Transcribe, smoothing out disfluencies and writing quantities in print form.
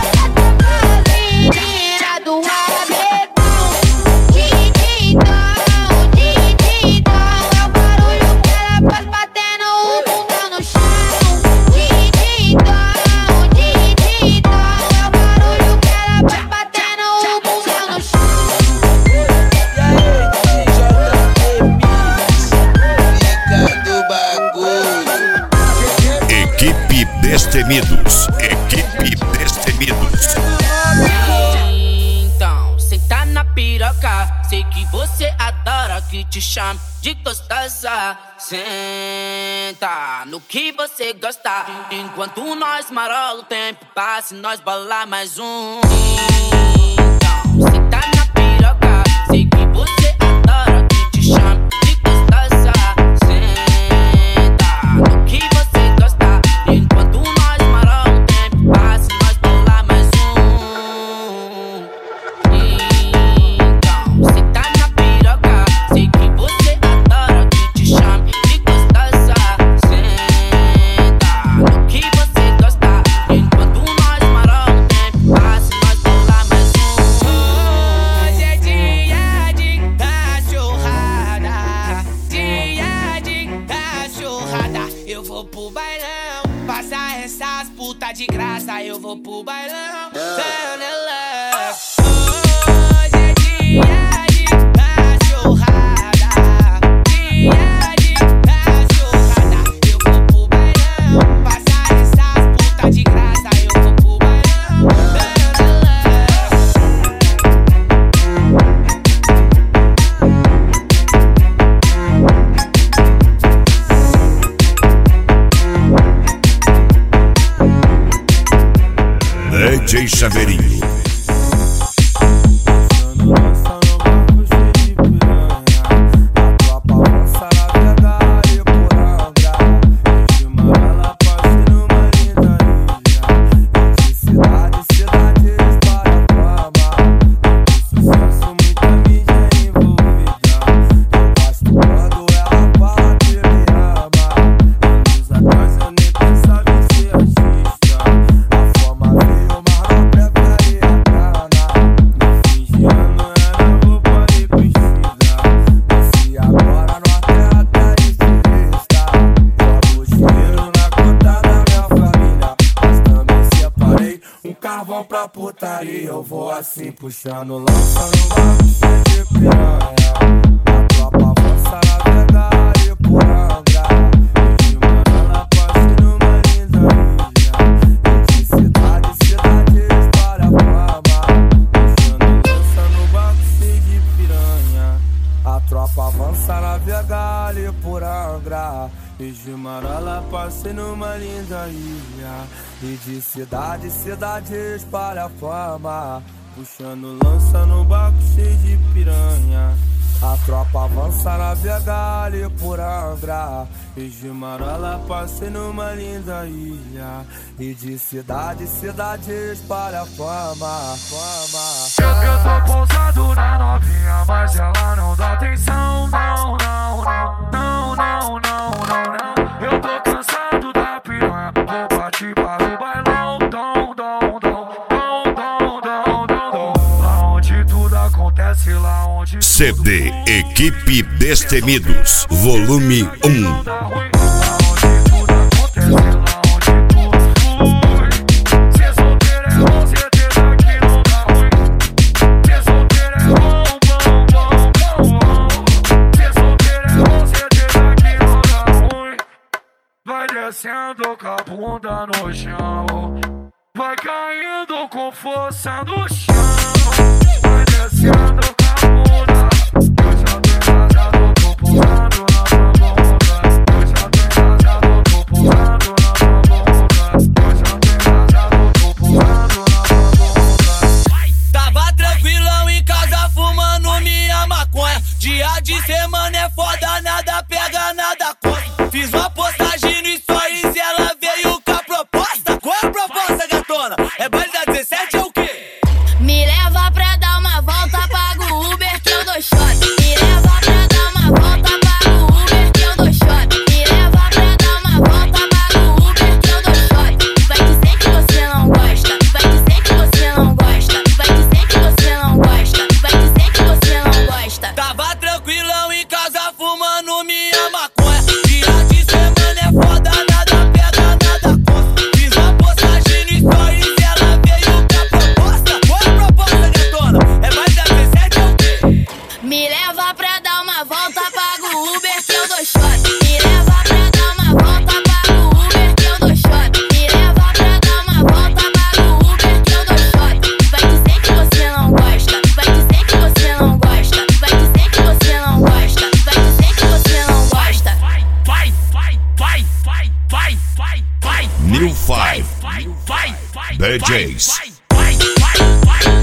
Menina do rabetão, dididão, dididão. É o barulho que ela faz batendo o bundão no chão. Dididão, dididão. É o barulho que ela faz batendo o bundão no chão. Equipe Destemidos. Equipe Destemidos. Então, senta na piroca. Sei que você adora que te chame de gostosa. Senta no que você gosta. Enquanto nós marola o tempo passa e nós bolar mais um. Então, senta na piroca. Sei que você adora que te chame de gostosa. Senta no que você gosta. Enquanto nós marola o tempo passa e nós bolar mais um. Então, putas de graça, eu vou pro bailão. DJ Chaveirinho. Pra putaria, eu vou assim puxando, lançando barco cheio de piranha. A tropa avança na navegar e por Angra. E de Manala passe numa linda ilha. E de cidade em cidade espalha a fama. Puxando, lançando barco cheio de piranha. A tropa avança na navegar e por Angra. E de Manala passe numa linda ilha. E de cidade em cidade espalha a fama. Puxando lança no barco cheio de piranha. A tropa avança navegar ali por Angra. E de Marola passei numa linda ilha. E de cidade em cidade espalha a fama. Eu tô pousado na novinha, mas ela não dá atenção. Não, não, não, não, não, não, não, não. Eu tô cansado da piranha, vou partir para o bailão. Dom, dom, dom, dom, dom, dom, dom, dom. Lá onde tudo acontece, lá onde CD Equipe Destemidos, volume 1. Vai descendo com a bunda no chão, vai caindo com força no chão. Vai descendo com a bunda, eu já tô engasado, tô pulando na tua bunda. Eu já tô engasado, tô pulando na tua bunda. Eu já tô engasado, tô pulando na tua bunda. Tava tranquilão em casa fumando minha maconha. Dia de semana é foda, nada pega, nada corre. Fiz uma postagem no Stories e ela veio com a proposta. Qual é a proposta, gatona? É baile da 17 ou o quê? Me leva pra dar uma volta, pago o Uber que eu dou shot. Me leva pra dar uma volta, pago o Uber que eu dou shot. Me leva pra dar uma volta, pago o Uber que eu dou shot. Vai dizer que você não gosta, vai dizer que você não gosta, vai dizer que você não gosta, vai dizer que você não gosta. Tava tranquilão em casa fumando minha maconha. Dia de semana é foda, nada pega, nada corre. Fiz uma postagem no Stories e ela veio com a proposta. Qual é a proposta, gatona? É mais da 17 ou o quê? Me leva pra dar uma volta, pago o Uber que eu dou shot. Me leva pra dar uma volta, pago o Uber que eu dou shot. Me leva pra dar uma volta, pago o Uber que eu dou shot. Vai dizer que você não gosta, vai dizer que você não gosta, vai dizer que você não gosta, vai dizer que você não gosta. New 5 DJs. Vai.